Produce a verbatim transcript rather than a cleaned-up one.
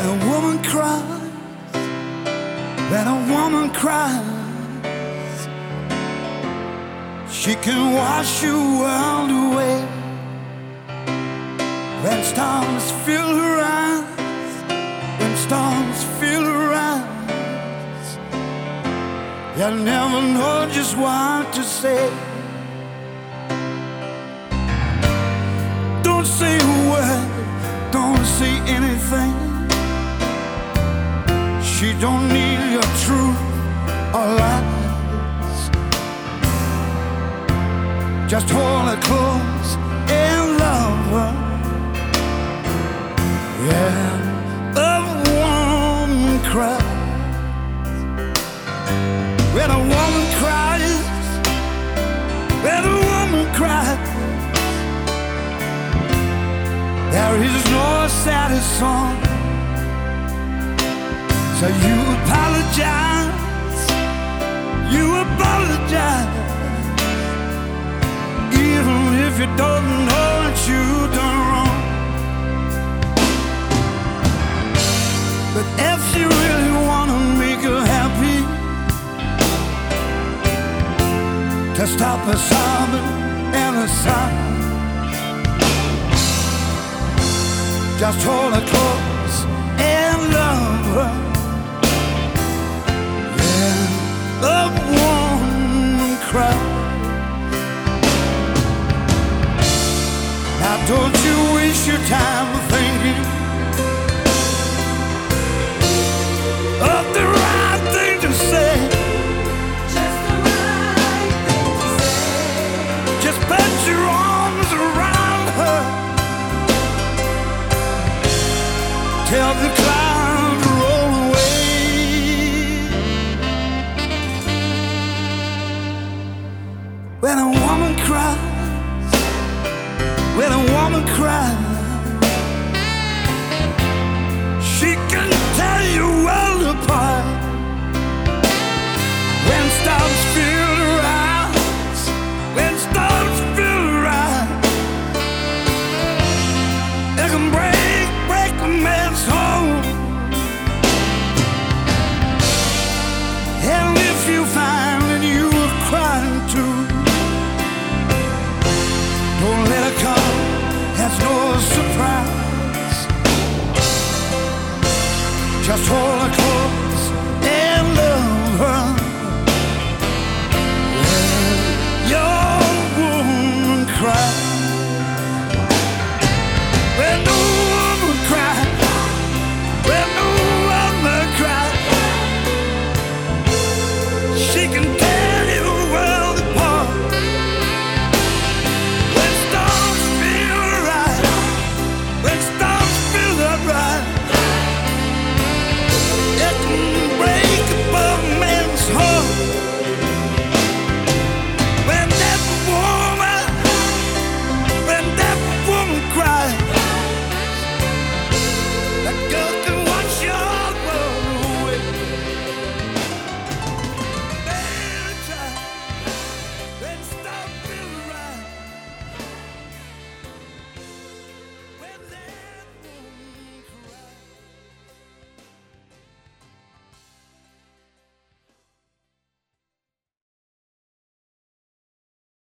When a woman cries, when a woman cries, she can wash your world away. When storms fill her eyes, when storms fill her eyes, you'll never know just what to say. Don't say a word, don't say anything. She don't need your truth or lies. Just hold her close and love her. Yeah, a woman cries. When a woman cries, when a woman cries, there is no saddest song. So you apologize, you apologize, even if you don't know what you've done wrong. But if you really wanna make her happy, to stop her sobbing and her sighing, just hold her close and love her. Yeah, a woman cries. Now don't you waste your time thinking of the right thing to say. Just the right thing to say. Just put your arms around her. Tell the clouds to roll away. When a woman cries, when a woman cries,